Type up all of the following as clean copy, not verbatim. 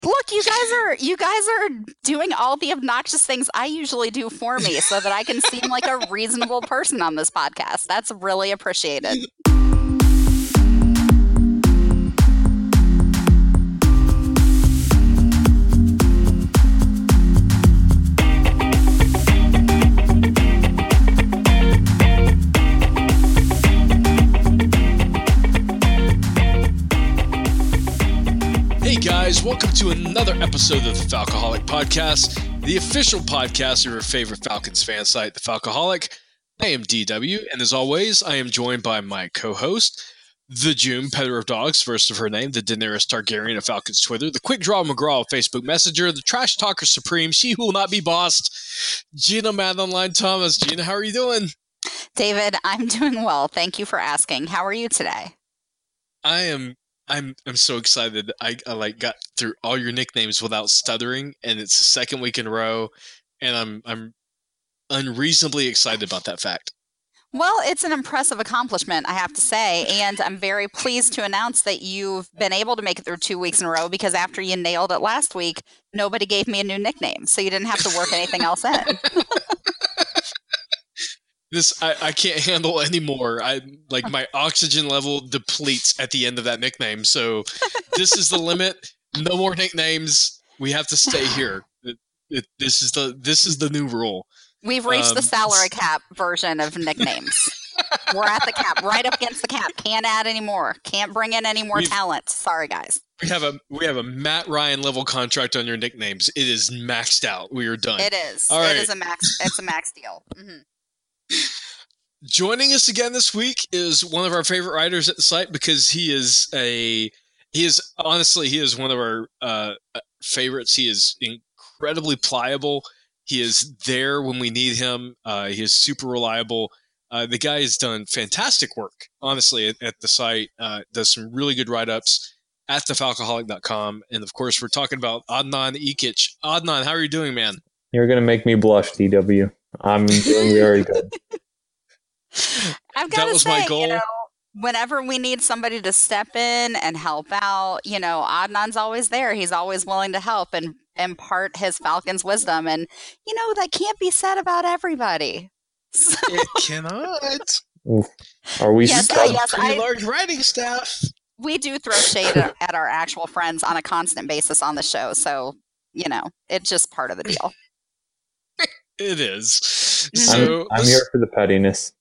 Look, you guys are doing all the obnoxious things I usually do for me so that I can seem like a reasonable person on this podcast. That's really appreciated. Hey guys, welcome to another episode of the Falcoholic Podcast, the official podcast of your favorite Falcons fan site, the Falcoholic. I am DW, and as always, I am joined by my co-host, the June, petter of dogs, first of her name, the Daenerys Targaryen of Falcons Twitter, the Quick Draw McGraw of Facebook Messenger, the Trash Talker Supreme, she who will not be bossed, Gina Mad Online Thomas. Gina, how are you doing? David, I'm doing well. Thank you for asking. How are you today? I'm so excited. I got through all your nicknames without stuttering, and it's the second week in a row, and I'm unreasonably excited about that fact. Well, it's an impressive accomplishment, I have to say, and I'm very pleased to announce that you've been able to make it through 2 weeks in a row because after you nailed it last week, nobody gave me a new nickname, so you didn't have to work anything else in. I can't handle anymore. My oxygen level depletes at the end of that nickname. So this is the limit. No more nicknames. We have to stay here. This is the new rule. We've reached the salary cap version of nicknames. We're at the cap, right up against the cap. Can't add any more. Can't bring in any more talent. Sorry, guys. We have a Matt Ryan level contract on your nicknames. It is maxed out. We are done. It is. All right. It is a max. It's a max deal. Mm-hmm. Joining us again this week is one of our favorite writers at the site because he is one of our favorites. He is incredibly pliable. He is there when we need him. He is super reliable. The guy has done fantastic work, honestly, at the site. Does some really good write-ups at thefalcoholic.com. And of course, we're talking about Adnan Ikic. Adnan, how are you doing, man? You're going to make me blush, DW. I'm doing very good. I've got to say, my goal. Whenever we need somebody to step in and help out, Adnan's always there. He's always willing to help and impart his Falcons wisdom. And, that can't be said about everybody. So. It cannot. Oof. Are we pretty large writing staff? We do throw shade at our actual friends on a constant basis on the show. So, it's just part of the deal. It is. So I'm here for the pettiness.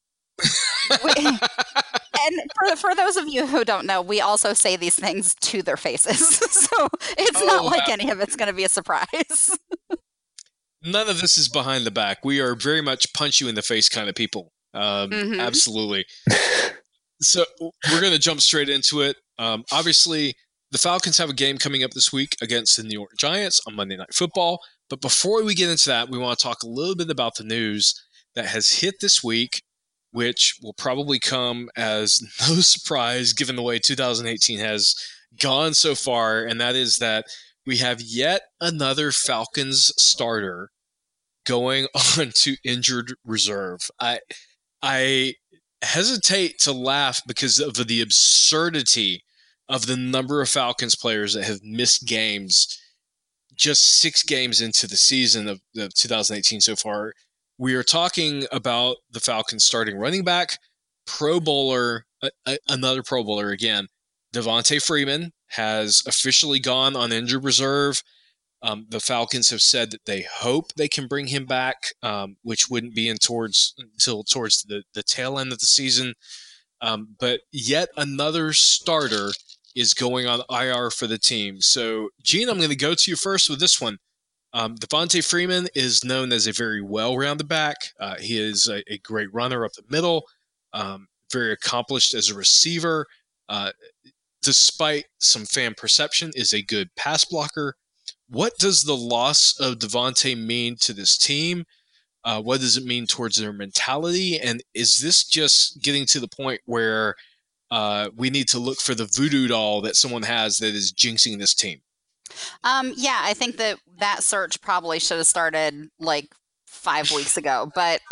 And for those of you who don't know, we also say these things to their faces. So it's not like any of it's going to be a surprise. None of this is behind the back. We are very much punch you in the face kind of people. Absolutely. So we're going to jump straight into it. Obviously, the Falcons have a game coming up this week against the New York Giants on Monday Night Football. But before we get into that, we want to talk a little bit about the news that has hit this week, which will probably come as no surprise given the way 2018 has gone so far, and that is that we have yet another Falcons starter going on to injured reserve. I hesitate to laugh because of the absurdity of the number of Falcons players that have missed games just 6 games into the season of 2018 so far. We are talking about the Falcons starting running back, Pro Bowler, another Pro Bowler again. Devontae Freeman has officially gone on injured reserve. The Falcons have said that they hope they can bring him back, which wouldn't be until towards the tail end of the season. But yet another starter is going on IR for the team. So, Gene, I'm going to go to you first with this one. Devontae Freeman is known as a very well-rounded back. He is a great runner up the middle, very accomplished as a receiver. Despite some fan perception, is a good pass blocker. What does the loss of Devontae mean to this team? What does it mean towards their mentality? And is this just getting to the point where we need to look for the voodoo doll that someone has that is jinxing this team? Yeah, I think that search probably should have started like 5 weeks ago. But,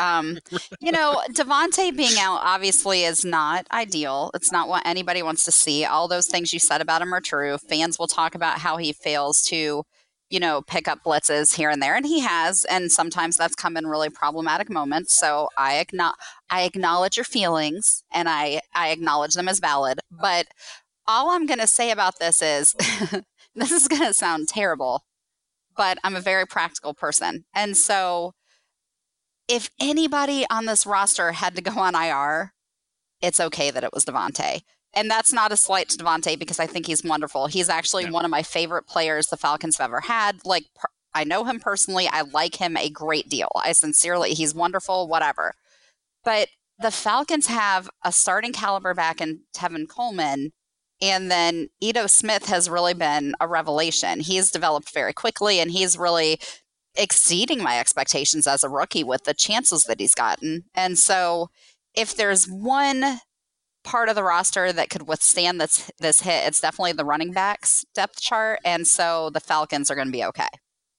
Davante being out obviously is not ideal. It's not what anybody wants to see. All those things you said about him are true. Fans will talk about how he fails to, pick up blitzes here and there, and he has, and sometimes that's come in really problematic moments. So I acknowledge your feelings, and I acknowledge them as valid. But all I'm going to say about this is this is going to sound terrible, but I'm a very practical person. And so if anybody on this roster had to go on IR, it's okay that it was Davante. And that's not a slight to Davante because I think he's wonderful. He's actually one of my favorite players the Falcons have ever had. Like, I know him personally. I like him a great deal. He's wonderful, whatever. But the Falcons have a starting caliber back in Tevin Coleman. And then Ito Smith has really been a revelation. He's developed very quickly, and he's really exceeding my expectations as a rookie with the chances that he's gotten. And so if there's one part of the roster that could withstand this hit, it's definitely the running backs depth chart. And so the Falcons are going to be okay.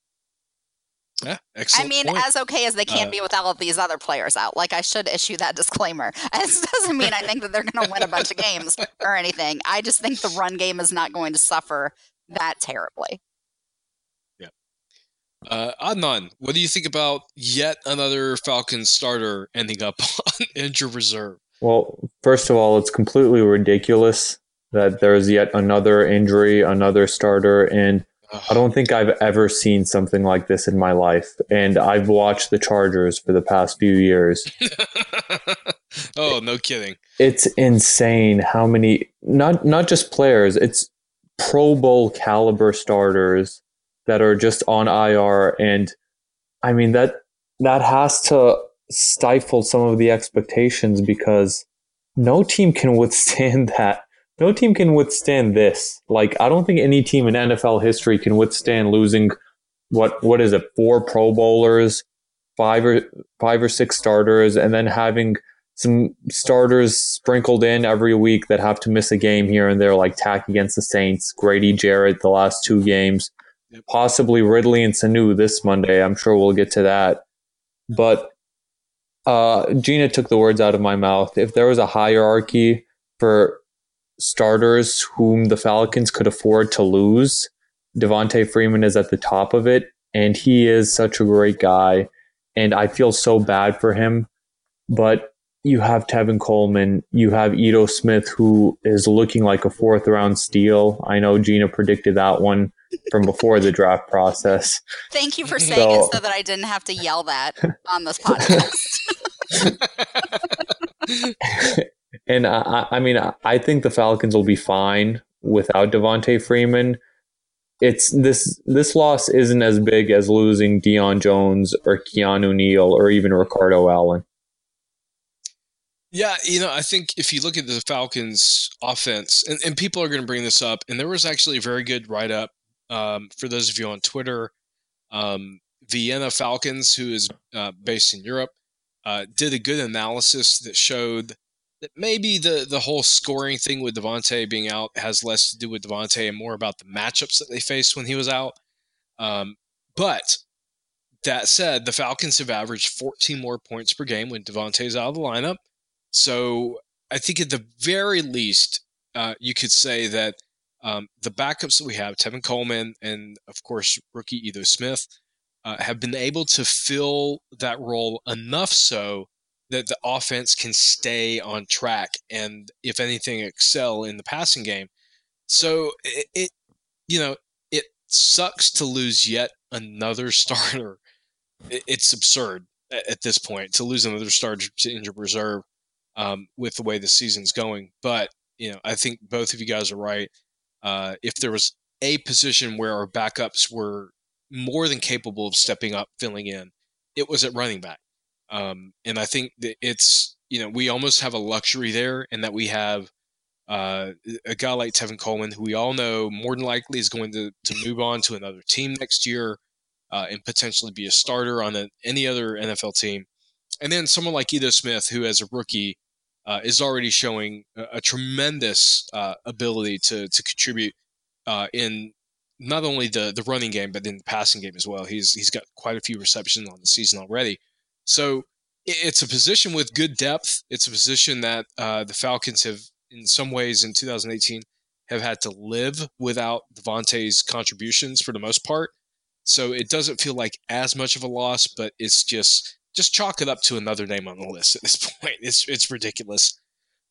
Yeah, excellent point. As okay as they can be with all of these other players out. Like, I should issue that disclaimer. This doesn't mean I think that they're going to win a bunch of games or anything. I just think the run game is not going to suffer that terribly. Yeah. Adnan, what do you think about yet another Falcons starter ending up on injured reserve? Well, first of all, it's completely ridiculous that there's yet another injury, another starter, and I don't think I've ever seen something like this in my life. And I've watched the Chargers for the past few years. Oh, no kidding. It's insane how many, not just players, it's Pro Bowl caliber starters that are just on IR. And I mean, that has to stifle some of the expectations because no team can withstand that. No team can withstand this. Like, I don't think any team in NFL history can withstand losing what is it, 4 Pro Bowlers, five or six starters, and then having some starters sprinkled in every week that have to miss a game here and there, like Tack against the Saints, Grady Jarrett the last 2 games, possibly Ridley and Sanu this Monday. I'm sure we'll get to that. But Gina took the words out of my mouth. If there was a hierarchy for starters whom the Falcons could afford to lose, Devonta Freeman is at the top of it, and he is such a great guy, and I feel so bad for him. But you have Tevin Coleman, you have Ito Smith, who is looking like a 4th round steal. I know Gina predicted that one from before the draft process. Thank you for saying it so that I didn't have to yell that on this podcast. And I mean, I think the Falcons will be fine without Devonta Freeman. It's this loss isn't as big as losing Deion Jones or Keanu Neal or even Ricardo Allen. Yeah, I think if you look at the Falcons offense, and people are going to bring this up, and there was actually a very good write-up for those of you on Twitter. Vienna Falcons, who is based in Europe, did a good analysis that showed that maybe the whole scoring thing with Devonta being out has less to do with Devonta and more about the matchups that they faced when he was out. But that said, the Falcons have averaged 14 more points per game when Devonta's out of the lineup. So I think at the very least, you could say that the backups that we have, Tevin Coleman and, of course, rookie Ito Smith, have been able to fill that role enough so that the offense can stay on track and, if anything, excel in the passing game. So it sucks to lose yet another starter. It's absurd at this point to lose another starter to injured reserve with the way the season's going. But, I think both of you guys are right. If there was a position where our backups were more than capable of stepping up, filling in, it was at running back. And I think that it's, we almost have a luxury there in that we have a guy like Tevin Coleman, who we all know more than likely is going to move on to another team next year and potentially be a starter on any other NFL team. And then someone like Ito Smith, who as a rookie is already showing a tremendous ability to contribute in not only the running game, but in the passing game as well. He's got quite a few receptions on the season already. So it's a position with good depth. It's a position that the Falcons have, in some ways, in 2018, have had to live without Davante's contributions for the most part. So it doesn't feel like as much of a loss, but it's just chalk it up to another name on the list at this point. It's ridiculous.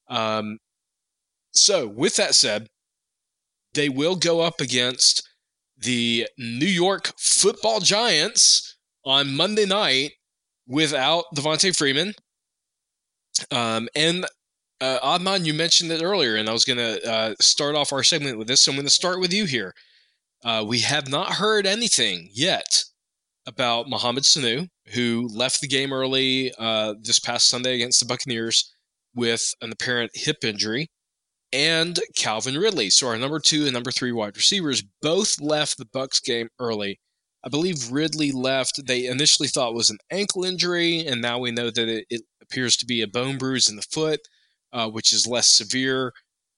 So with that said, they will go up against the New York Football Giants on Monday night without Devonta Freeman. And Adnan, you mentioned it earlier, and I was going to start off our segment with this. So I'm going to start with you here. We have not heard anything yet about Mohamed Sanu, who left the game early this past Sunday against the Buccaneers with an apparent hip injury, and Calvin Ridley. So our number 2 and number 3 wide receivers both left the Bucs game early. I believe Ridley left, they initially thought was an ankle injury, and now we know that it appears to be a bone bruise in the foot, which is less severe.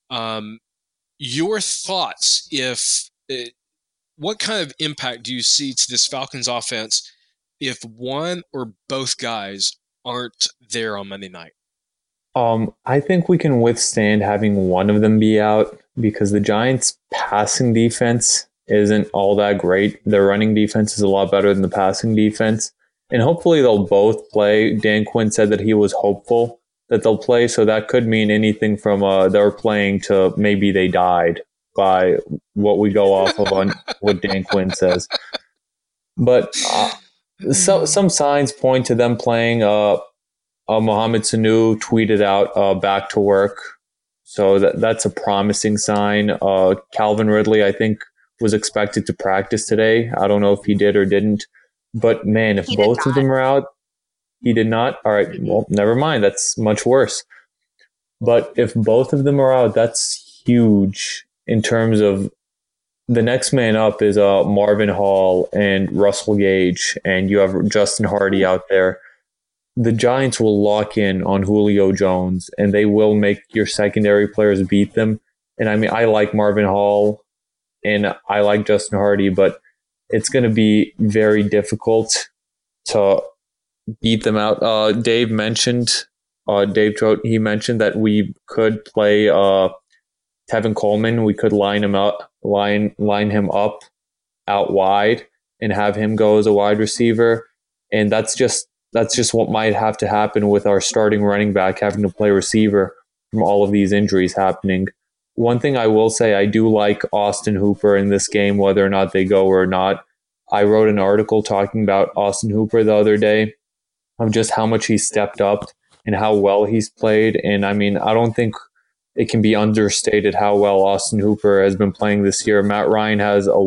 Your thoughts, what kind of impact do you see to this Falcons offense if one or both guys aren't there on Monday night? I think we can withstand having one of them be out because the Giants' passing defense isn't all that great. Their running defense is a lot better than the passing defense. And hopefully they'll both play. Dan Quinn said that he was hopeful that they'll play, so that could mean anything from they're playing to maybe they died by what we go off of on what Dan Quinn says. But some signs point to them playing. Mohamed Sanu tweeted out back to work. So that's a promising sign. Calvin Ridley, I think, was expected to practice today. I don't know if he did or didn't. But, man, if both of them are out, he did not? All right, well, never mind. That's much worse. But if both of them are out, that's huge in terms of the next man up is Marvin Hall and Russell Gage, and you have Justin Hardy out there. The Giants will lock in on Julio Jones, and they will make your secondary players beat them. And I mean, I like Marvin Hall, and I like Justin Hardy, but it's going to be very difficult to beat them out. Dave mentioned, Dave Trout, he mentioned that we could play Tevin Coleman. We could line him up out wide and have him go as a wide receiver. And that's just what might have to happen with our starting running back having to play receiver from all of these injuries happening. One thing I will say, I do like Austin Hooper in this game, whether or not they go or not. I wrote an article talking about Austin Hooper the other day of just how much he stepped up and how well he's played. And I mean, I don't think it can be understated how well Austin Hooper has been playing this year. Matt Ryan has a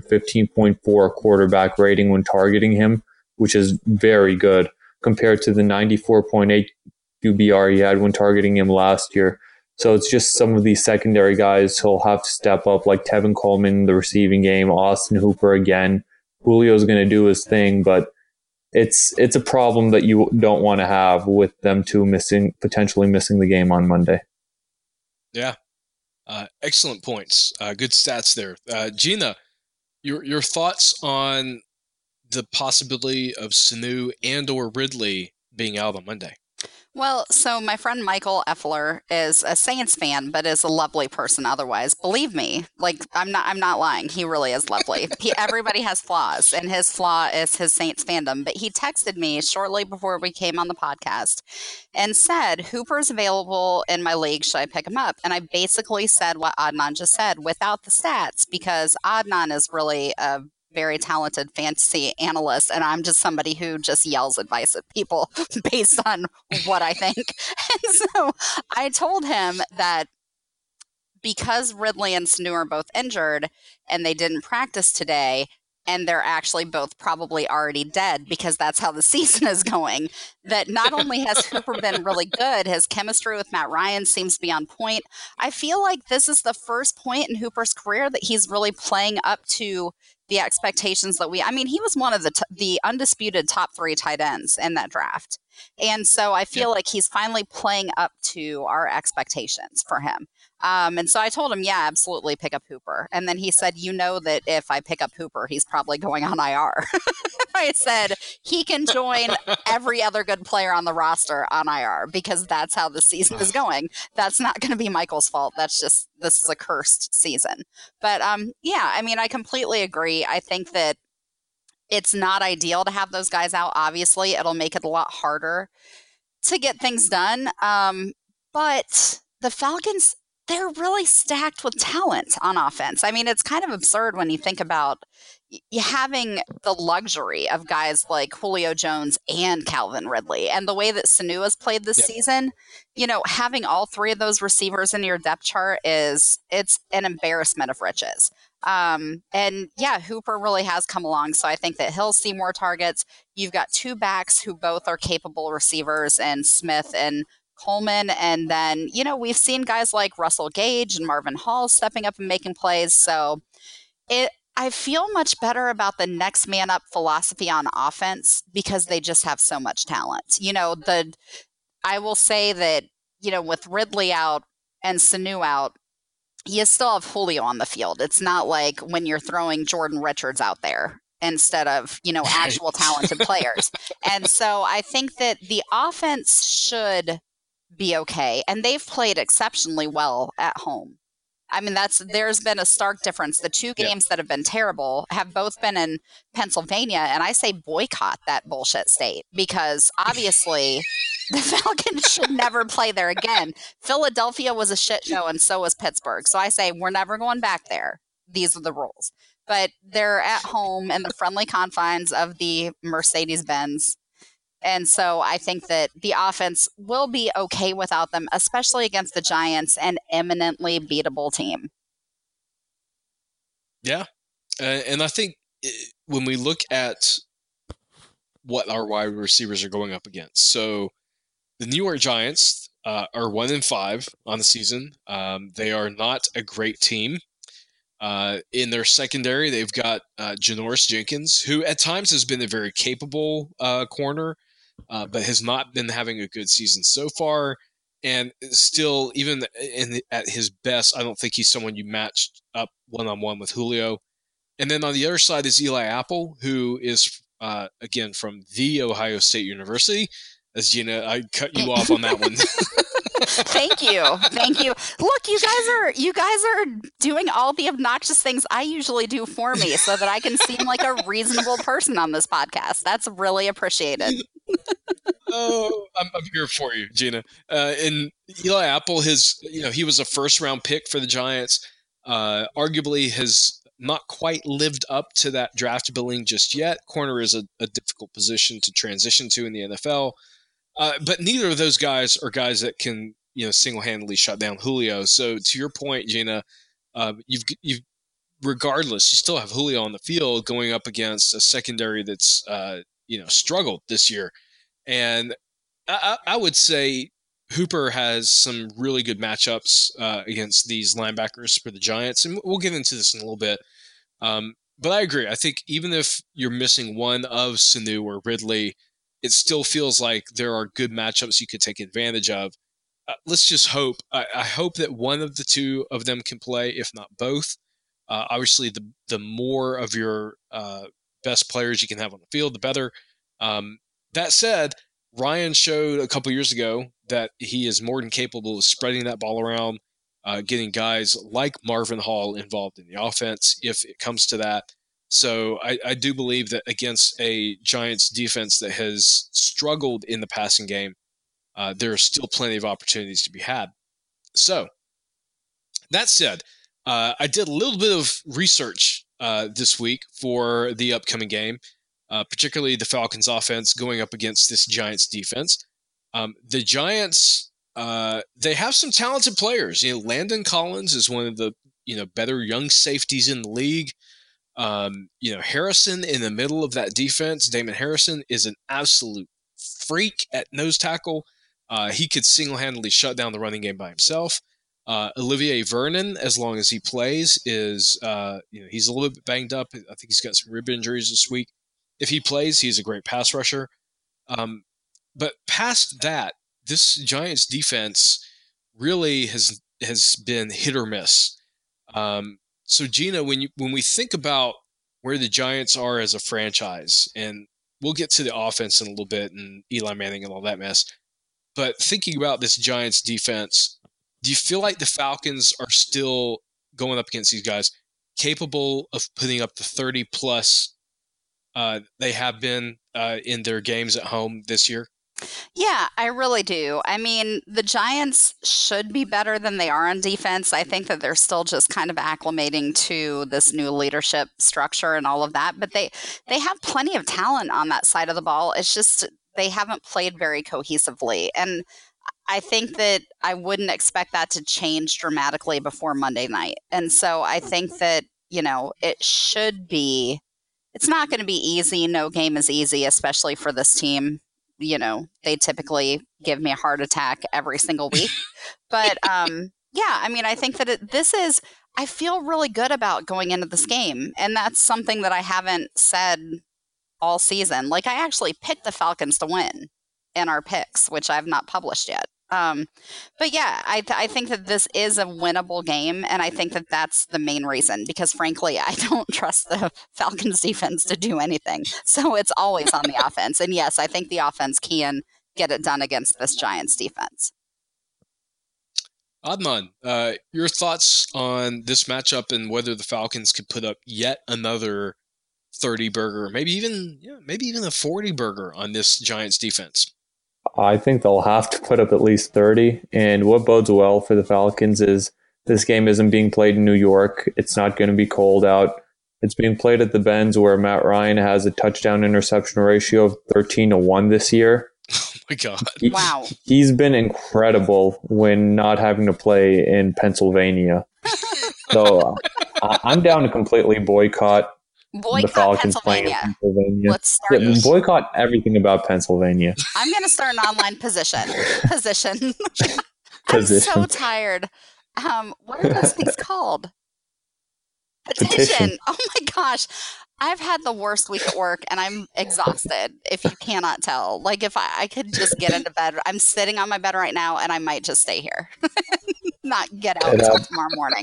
115.4 quarterback rating when targeting him, which is very good compared to the 94.8 QBR he had when targeting him last year. So it's just some of these secondary guys who'll have to step up, like Tevin Coleman in the receiving game, Austin Hooper again. Julio's going to do his thing, but it's a problem that you don't want to have with them two potentially missing the game on Monday. Yeah. Excellent points. Good stats there. Gina, your thoughts on the possibility of Sanu and or Ridley being out on Monday? Well, so my friend Michael Effler is a Saints fan, but is a lovely person otherwise. Believe me, like I'm not lying. He really is lovely. Everybody has flaws, and his flaw is his Saints fandom. But he texted me shortly before we came on the podcast and said, Hooper's available in my league. Should I pick him up? And I basically said what Adnan just said without the stats, because Adnan is really a very talented fantasy analyst, and I'm just somebody who just yells advice at people based on what I think. And so I told him that because Ridley and Sanu are both injured and they didn't practice today, and they're actually both probably already dead because that's how the season is going, that not only has Hooper been really good, his chemistry with Matt Ryan seems to be on point. I feel like this is the first point in Hooper's career that he's really playing up to the expectations that he was one of the undisputed top 3 tight ends in that draft. And so I feel like he's finally playing up to our expectations for him. And so I told him, yeah, absolutely pick up Hooper. And then he said, you know that if I pick up Hooper, he's probably going on IR. I said, he can join every other good player on the roster on IR because that's how the season is going. That's not going to be Michael's fault. That's just, this is a cursed season. But yeah, I mean, I completely agree. I think that it's not ideal to have those guys out. Obviously, it'll make it a lot harder to get things done. But the Falcons, they're really stacked with talent on offense. I mean, it's kind of absurd when you think about having the luxury of guys like Julio Jones and Calvin Ridley. And the way that Sanu has played this season, having all three of those receivers in your depth chart it's an embarrassment of riches. And yeah, Hooper really has come along. So I think that he'll see more targets. You've got two backs who both are capable receivers, and Smith and Coleman. And then, we've seen guys like Russell Gage and Marvin Hall stepping up and making plays. So I feel much better about the next man up philosophy on offense because they just have so much talent. I will say that, with Ridley out and Sanu out, you still have Julio on the field. It's not like when you're throwing Jordan Richards out there instead of, actual talented players. And so I think that the offense should be okay. And they've played exceptionally well at home. I mean, there's been a stark difference. The two games that have been terrible have both been in Pennsylvania, and I say boycott that bullshit state because obviously the Falcons should never play there again. Philadelphia was a shit show, and so was Pittsburgh. So I say we're never going back there. These are the rules. But they're at home in the friendly confines of the Mercedes-Benz. And so I think that the offense will be okay without them, especially against the Giants, an eminently beatable team. Yeah. And I think when we look at what our wide receivers are going up against, so the New York Giants are 1-5 on the season. They are not a great team. In their secondary, they've got Janoris Jenkins, who at times has been a very capable corner, but has not been having a good season so far. And still, even at his best, I don't think he's someone you matched up one-on-one with Julio. And then on the other side is Eli Apple, who is, again, from The Ohio State University. As Gina, I cut you off on that one. Thank you. Look, you guys are doing all the obnoxious things I usually do for me so that I can seem like a reasonable person on this podcast. That's really appreciated. Oh, I'm here for you, Gina. And Eli Apple, he was a first-round pick for the Giants. Arguably has not quite lived up to that draft billing just yet. Corner is a difficult position to transition to in the NFL. But neither of those guys are guys that can, single-handedly shut down Julio. So to your point, Gina, you've regardless, you still have Julio on the field going up against a secondary that's, struggled this year. And I would say Hooper has some really good matchups against these linebackers for the Giants. And we'll get into this in a little bit. But I agree. I think even if you're missing one of Sanu or Ridley, it still feels like there are good matchups you could take advantage of. Let's just hope. I hope that one of the two of them can play, if not both. Obviously, the more of your best players you can have on the field, the better. That said, Ryan showed a couple years ago that he is more than capable of spreading that ball around, getting guys like Marvin Hall involved in the offense if it comes to that. So I do believe that against a Giants defense that has struggled in the passing game, there are still plenty of opportunities to be had. So that said, I did a little bit of research this week for the upcoming game, particularly the Falcons offense going up against this Giants defense. The Giants, they have some talented players. Landon Collins is one of the better young safeties in the league. Harrison in the middle of that defense, Damon Harrison, is an absolute freak at nose tackle. He could single-handedly shut down the running game by himself. Olivier Vernon, as long as he plays, is he's a little bit banged up. I think he's got some rib injuries this week. If he plays, he's a great pass rusher. But past that, this Giants defense really has has been hit or miss. So Gina, when we think about where the Giants are as a franchise, and we'll get to the offense in a little bit and Eli Manning and all that mess, but thinking about this Giants defense, do you feel like the Falcons are still going up against these guys capable of putting up the 30 plus they have been in their games at home this year? Yeah, I really do. I mean, the Giants should be better than they are on defense. I think that they're still just kind of acclimating to this new leadership structure and all of that, but they have plenty of talent on that side of the ball. It's just they haven't played very cohesively. And I think that I wouldn't expect that to change dramatically before Monday night. And so I think that, it should be, it's not going to be easy. No game is easy, especially for this team. They typically give me a heart attack every single week. But yeah, I mean, I think that I feel really good about going into this game. And that's something that I haven't said all season. Like, I actually picked the Falcons to win in our picks, which I've not published yet. But yeah, I think that this is a winnable game, and I think that that's the main reason, because frankly, I don't trust the Falcons defense to do anything. So it's always on the offense. And yes, I think the offense can get it done against this Giants defense. Adnan, your thoughts on this matchup and whether the Falcons could put up yet another 30 burger, maybe even a 40 burger on this Giants defense? I think they'll have to put up at least 30. And what bodes well for the Falcons is this game isn't being played in New York. It's not going to be cold out. It's being played at the Benz, where Matt Ryan has a touchdown interception ratio of 13-1 this year. Oh my God. Wow. He's been incredible when not having to play in Pennsylvania. So I'm down to completely boycott the Falcons playing in Pennsylvania. Let's start. Yeah, boycott everything about Pennsylvania. I'm going to start an online position. I'm so tired. What are those things called? Petition. Oh my gosh. I've had the worst week at work, and I'm exhausted, if you cannot tell. Like, if I could just get into bed. I'm sitting on my bed right now, and I might just stay here. Not get out until tomorrow morning.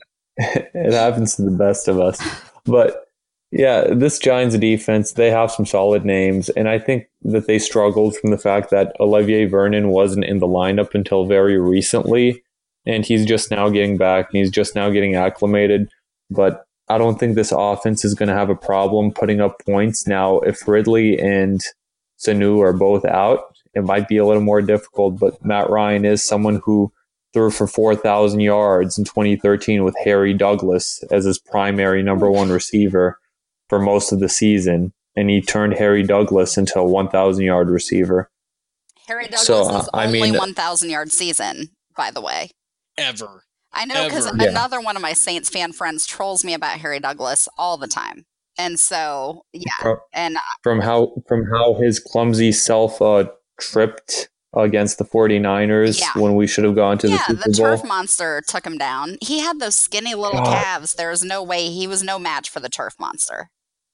It happens to the best of us. But yeah, this Giants defense, they have some solid names, and I think that they struggled from the fact that Olivier Vernon wasn't in the lineup until very recently, and he's just now getting back, and he's just now getting acclimated. But I don't think this offense is going to have a problem putting up points. Now, if Ridley and Sanu are both out, it might be a little more difficult, but Matt Ryan is someone who threw for 4,000 yards in 2013 with Harry Douglas as his primary number one receiver for most of the season, and he turned Harry Douglas into a 1,000-yard receiver. Harry Douglas is only 1,000-yard season, by the way. Ever. I know, because another one of my Saints fan friends trolls me about Harry Douglas all the time. And so, yeah. From how his clumsy self tripped against the 49ers when we should have gone to the Super Bowl. Yeah, the turf monster took him down. He had those skinny little calves. There's no way he was no match for the turf monster.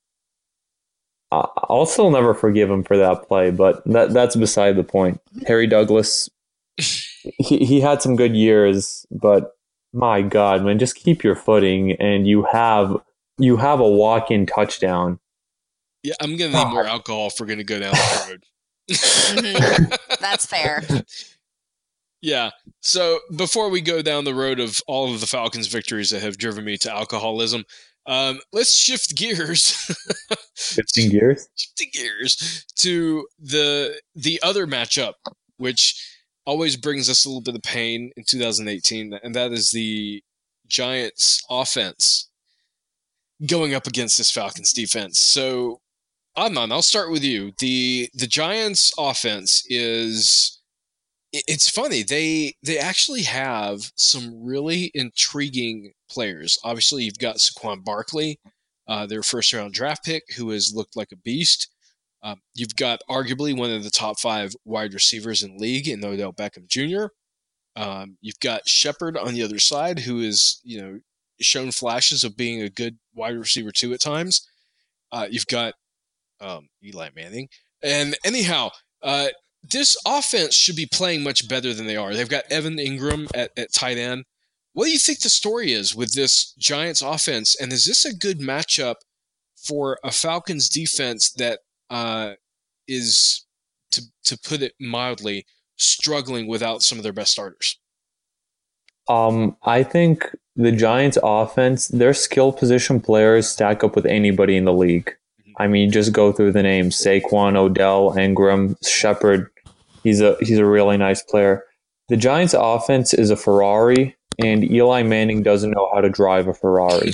I'll still never forgive him for that play, but that's beside the point. Harry Douglas, he had some good years, but my God, man, just keep your footing, and you have a walk-in touchdown. Yeah, I'm going to need more alcohol if we're going to go down the road. That's fair. Yeah. So before we go down the road of all of the Falcons' victories that have driven me to alcoholism, let's shift gears. Shifting gears to the other matchup, which always brings us a little bit of pain in 2018, and that is the Giants offense going up against this Falcons defense. So, Adnan, I'll start with you. The Giants offense it's funny. They actually have some really intriguing players. Obviously, you've got Saquon Barkley, their first-round draft pick, who has looked like a beast. You've got arguably one of the top 5 wide receivers in the league in Odell Beckham Jr. You've got Shepard on the other side, who is, shown flashes of being a good wide receiver too at times. You've got Eli Manning. And anyhow, this offense should be playing much better than they are. They've got Evan Ingram at tight end. What do you think the story is with this Giants offense? And is this a good matchup for a Falcons defense that is, to put it mildly, struggling without some of their best starters? I think the Giants offense, their skill position players stack up with anybody in the league. I mean, just go through the names: Saquon, Odell, Ingram, Shepard. He's a really nice player. The Giants offense is a Ferrari, and Eli Manning doesn't know how to drive a Ferrari.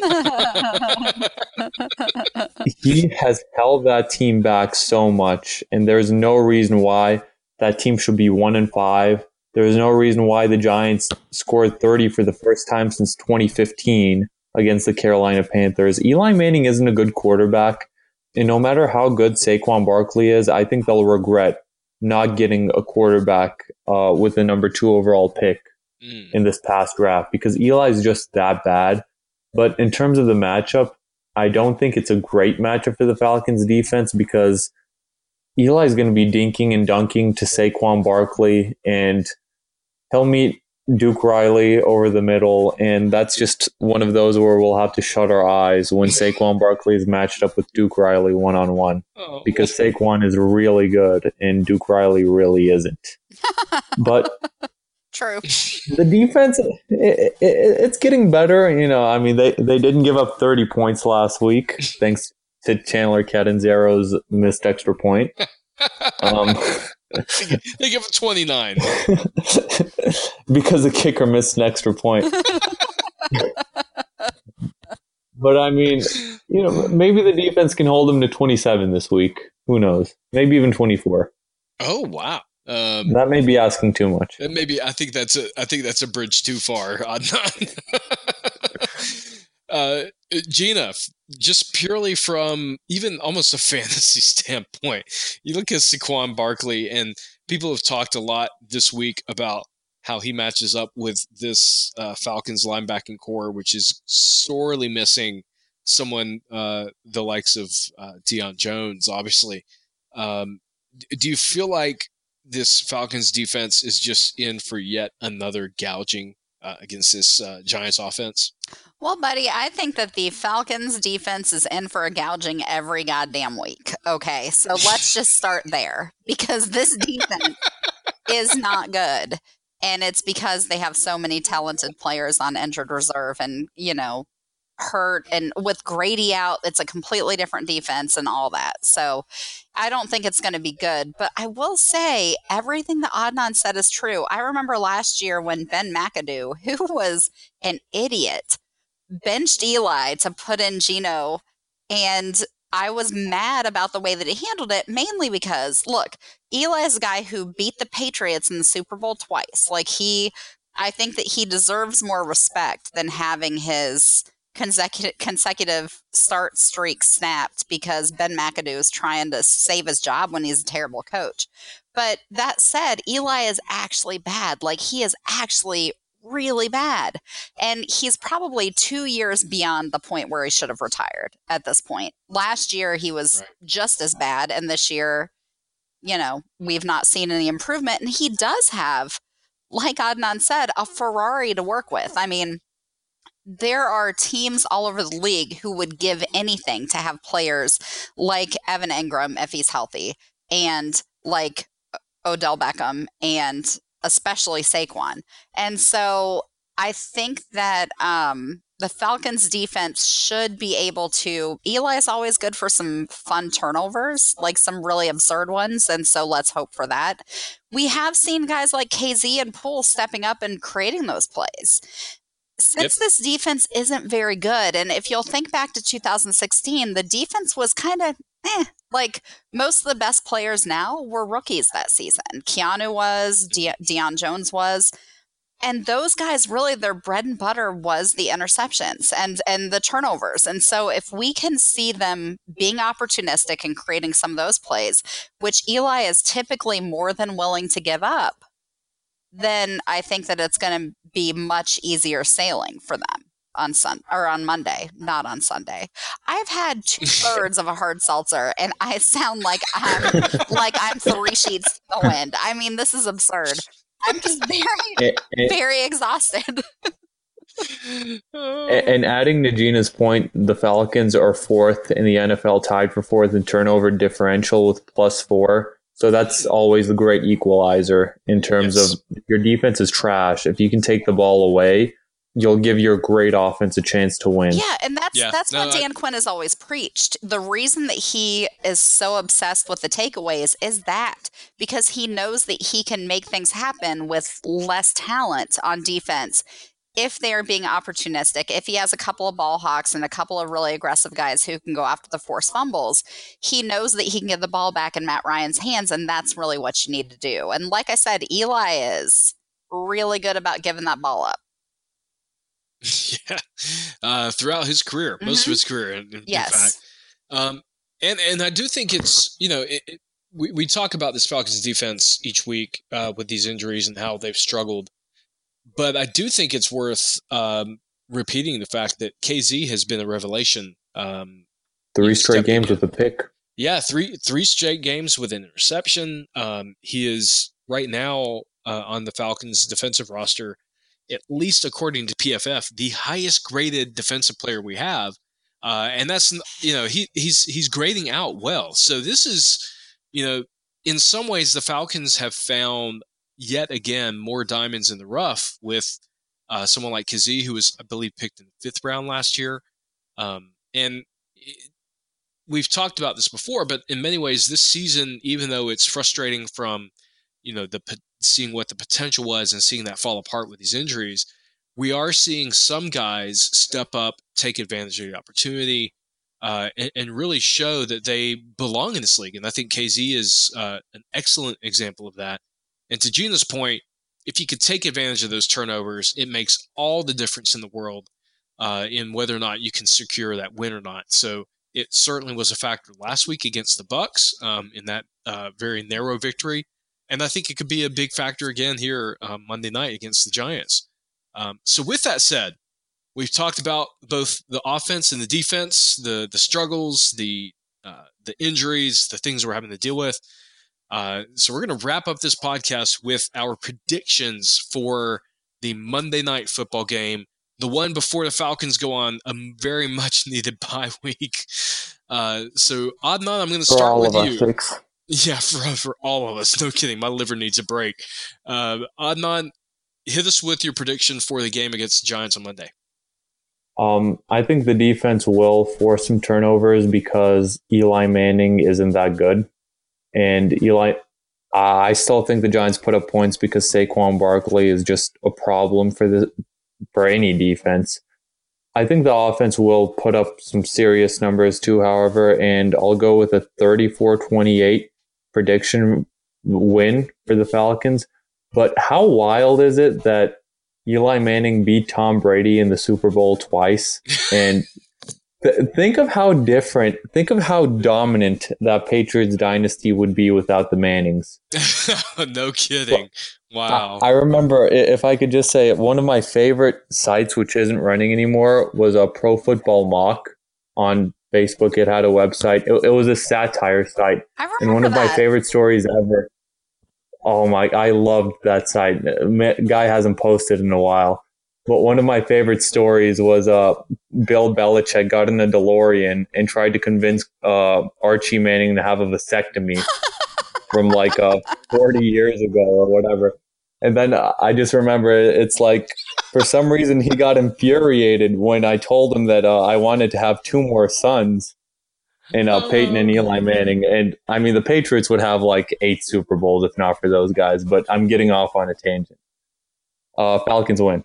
He has held that team back so much, and there's no reason why that team should be 1-5. There's no reason why the Giants scored 30 for the first time since 2015 against the Carolina Panthers. Eli Manning isn't a good quarterback, and no matter how good Saquon Barkley is, I think they'll regret not getting a quarterback with the number 2 overall pick in this past draft, because Eli's just that bad. But in terms of the matchup, I don't think it's a great matchup for the Falcons defense, because Eli's going to be dinking and dunking to Saquon Barkley, and he'll meet Duke Riley over the middle, and that's just one of those where we'll have to shut our eyes when Saquon Barkley is matched up with Duke Riley one-on-one, because Saquon is really good and Duke Riley really isn't. But true. The defense, it's getting better. You know, I mean, they didn't give up 30 points last week, thanks to Chandler Catanzaro's missed extra point. They give it 29 because the kicker missed an extra point. But I mean, you know, maybe the defense can hold them to 27 this week. Who knows? Maybe even 24. Oh wow, that may be asking too much. Maybe I think that's a bridge too far. Gina, just purely from even almost a fantasy standpoint, you look at Saquon Barkley, and people have talked a lot this week about how he matches up with this Falcons linebacking core, which is sorely missing someone the likes of Deion Jones, obviously. Do you feel like this Falcons defense is just in for yet another gouging against this Giants offense? Well, buddy, I think that the Falcons defense is in for a gouging every goddamn week. Okay, so let's just start there, because this defense is not good. And it's because they have so many talented players on injured reserve and, you know, hurt. And with Grady out, it's a completely different defense and all that. So I don't think it's going to be good. But I will say everything that Adnan said is true. I remember last year when Ben McAdoo, who was an idiot, benched Eli to put in Geno, and I was mad about the way that he handled it, mainly because, look, Eli is a guy who beat the Patriots in the Super Bowl twice. Like, I think that he deserves more respect than having his consecutive start streak snapped because Ben McAdoo is trying to save his job when he's a terrible coach. But that said, Eli is actually bad. Like, he is actually really bad. And he's probably 2 years beyond the point where he should have retired at this point. Last year, he was just as bad. And this year, you know, we've not seen any improvement. And he does have, like Adnan said, a Ferrari to work with. I mean, there are teams all over the league who would give anything to have players like Evan Ingram, if he's healthy, and like Odell Beckham, and especially Saquon. And so I think that the Falcons defense should be able to, Eli is always good for some fun turnovers, like some really absurd ones. And so let's hope for that. We have seen guys like KZ and Poole stepping up and creating those plays. Since this defense isn't very good, and if you'll think back to 2016, the defense was kind of like most of the best players now were rookies that season. Keanu was, Deion Jones was, and those guys really, their bread and butter was the interceptions and the turnovers. And so if we can see them being opportunistic and creating some of those plays, which Eli is typically more than willing to give up, then I think that it's going to be much easier sailing for them. on Monday, not on Sunday. I've had 2/3 of a hard seltzer, and I sound like I'm 3 sheets in the wind. I mean, this is absurd. I'm just very exhausted. And adding to Gina's point, the Falcons are 4th in the NFL, tied for 4th in turnover differential with +4. So that's always the great equalizer in terms of your defense is trash. If you can take the ball away, you'll give your great offense a chance to win. Yeah, and that's what Dan Quinn has always preached. The reason that he is so obsessed with the takeaways is that because he knows that he can make things happen with less talent on defense. If they are being opportunistic, if he has a couple of ball hawks and a couple of really aggressive guys who can go after the forced fumbles, he knows that he can get the ball back in Matt Ryan's hands, and that's really what you need to do. And like I said, Eli is really good about giving that ball up. Yeah, throughout his career, most of his career, in fact. And I do think it's, we talk about this Falcons defense each week with these injuries and how they've struggled. But I do think it's worth repeating the fact that KZ has been a revelation. 3 straight games with a pick. Yeah, three straight games with an interception. He is right now on the Falcons defensive roster, at least according to PFF, the highest graded defensive player we have. And that's, he's grading out well. So this is, in some ways the Falcons have found yet again more diamonds in the rough with someone like Kazee, who was, I believe, picked in the 5th round last year. And we've talked about this before, but in many ways this season, even though it's frustrating from, seeing what the potential was and seeing that fall apart with these injuries, we are seeing some guys step up, take advantage of the opportunity, and really show that they belong in this league. And I think KZ is an excellent example of that. And to Gina's point, if you could take advantage of those turnovers, it makes all the difference in the world in whether or not you can secure that win or not. So it certainly was a factor last week against the Bucs in that very narrow victory. And I think it could be a big factor again here Monday night against the Giants. So with that said, we've talked about both the offense and the defense, the struggles, the injuries, the things we're having to deal with. So we're going to wrap up this podcast with our predictions for the Monday night football game, the one before the Falcons go on a very much needed bye week. So Adnan, I'm going to start with you. Yeah, for all of us. No kidding. My liver needs a break. Adnan, hit us with your prediction for the game against the Giants on Monday. I think the defense will force some turnovers because Eli Manning isn't that good. And I still think the Giants put up points because Saquon Barkley is just a problem for any defense. I think the offense will put up some serious numbers too, however, and I'll go with a 34-28 prediction win for the Falcons. But how wild is it that Eli Manning beat Tom Brady in the Super Bowl twice? And think of how dominant that Patriots dynasty would be without the Mannings. No kidding. Wow. I remember, if I could just say it, one of my favorite sites, which isn't running anymore, was a Pro Football Mock on Facebook. It had a website. It was a satire site. I remember and one of my favorite stories ever. Oh my, I loved that site. Guy hasn't posted in a while. But one of my favorite stories was Bill Belichick got in a DeLorean and tried to convince Archie Manning to have a vasectomy from 40 years ago or whatever. And then I just remember it's like, for some reason, he got infuriated when I told him that I wanted to have 2 more sons in Peyton and Eli Manning. And I mean, the Patriots would have 8 Super Bowls if not for those guys, but I'm getting off on a tangent. Falcons win.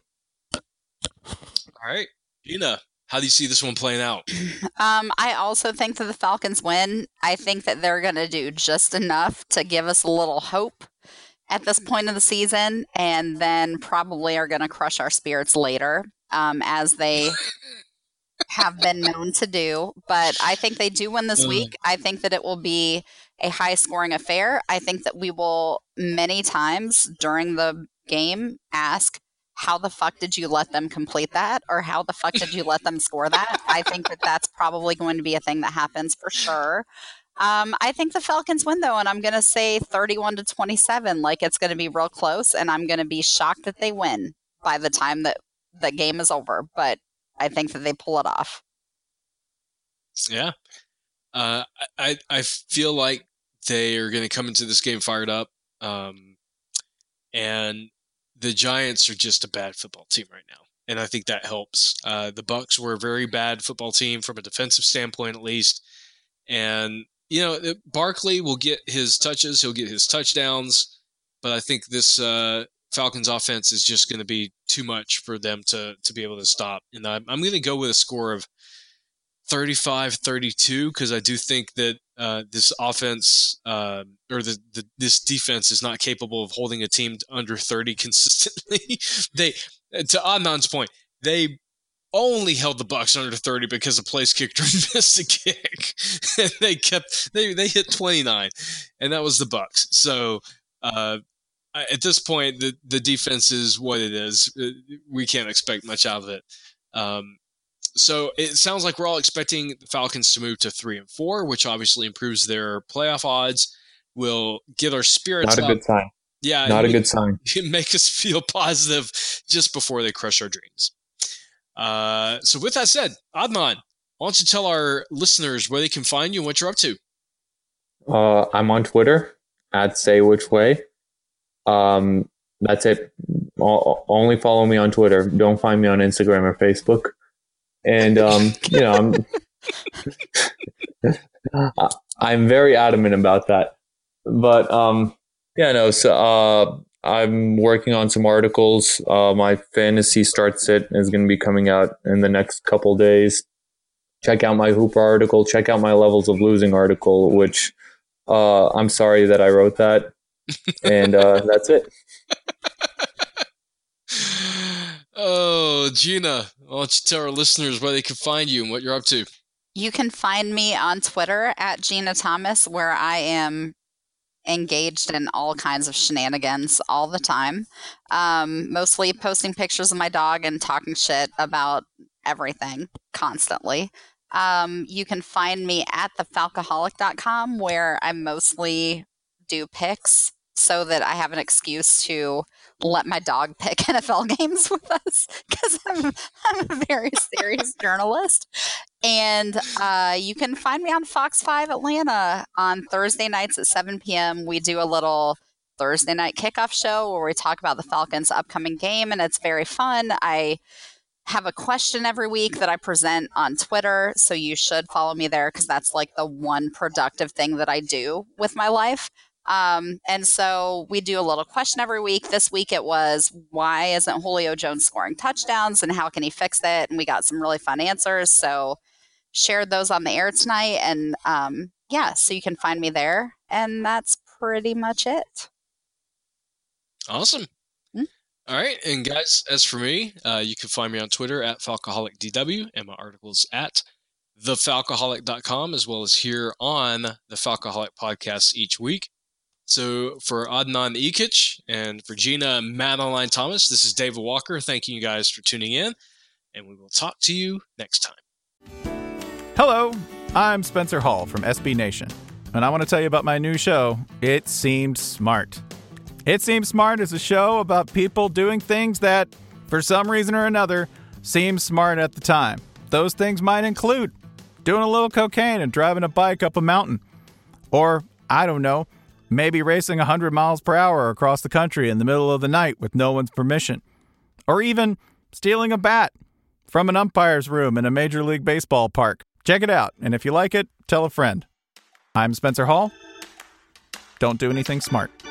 All right. Gina, how do you see this one playing out? I also think that the Falcons win. I think that they're going to do just enough to give us a little hope at this point of the season, and then probably are going to crush our spirits later, as they have been known to do. But I think they do win this week. I think that it will be a high-scoring affair. I think that we will many times during the game ask, how the fuck did you let them complete that? Or how the fuck did you let them score that? I think that that's probably going to be a thing that happens for sure. I think the Falcons win, though, and I'm going to say 31-27. Like, it's going to be real close, and I'm going to be shocked that they win by the time that the game is over. But I think that they pull it off. Yeah. I feel like they are going to come into this game fired up. And the Giants are just a bad football team right now. And I think that helps. The Bucs were a very bad football team from a defensive standpoint, at least. And, Barkley will get his touches. He'll get his touchdowns. But I think this Falcons offense is just going to be too much for them to be able to stop. And I'm going to go with a score of 35-32 because I do think that this offense this defense is not capable of holding a team under 30 consistently. To Adnan's point, they only held the Bucs under 30 because the place kicker missed a kick. And they hit 29, and that was the Bucs. So at this point, the defense is what it is. We can't expect much out of it. So it sounds like we're all expecting the Falcons to move to 3-4, which obviously improves their playoff odds. Will get our spirits up. Not a good sign. Yeah, not a good sign. Make us feel positive just before they crush our dreams. So with that said, Adnan, why don't you tell our listeners where they can find you and what you're up to? I'm on Twitter @SayWhich Way. That's it. Only follow me on Twitter. Don't find me on Instagram or Facebook. And I'm very adamant about that. But so I'm working on some articles. My fantasy start sit is going to be coming out in the next couple days. Check out my Hooper article. Check out my Levels of Losing article, which I'm sorry that I wrote that. And that's it. Oh, Gina, why don't you tell our listeners where they can find you and what you're up to? You can find me on Twitter @Gina Thomas, where I am engaged in all kinds of shenanigans all the time. Mostly posting pictures of my dog and talking shit about everything constantly. You can find me at thefalcoholic.com, where I mostly do picks so that I have an excuse to let my dog pick NFL games with us, because I'm a very serious journalist. And you can find me on Fox 5 Atlanta on Thursday nights at 7 p.m. We do a little Thursday night kickoff show where we talk about the Falcons' upcoming game, and it's very fun. I have a question every week that I present on Twitter, so you should follow me there because that's like the one productive thing that I do with my life. And so we do a little question every week. This week it was, why isn't Julio Jones scoring touchdowns and how can he fix it? And we got some really fun answers. So shared those on the air tonight. And so you can find me there. And that's pretty much it. Awesome. All right. And guys, as for me, you can find me on Twitter @FalcoholicDW and my articles at thefalcoholic.com, as well as here on the Falcoholic podcast each week. So for Adnan Ikic and for Gina Madeline Thomas, this is David Walker. Thanking you guys for tuning in, and we will talk to you next time. Hello, I'm Spencer Hall from SB Nation, and I want to tell you about my new show, It Seemed Smart. It Seemed Smart is a show about people doing things that, for some reason or another, seem smart at the time. Those things might include doing a little cocaine and driving a bike up a mountain. Or, I don't know, maybe racing 100 miles per hour across the country in the middle of the night with no one's permission. Or even stealing a bat from an umpire's room in a Major League Baseball park. Check it out, and if you like it, tell a friend. I'm Spencer Hall. Don't do anything smart.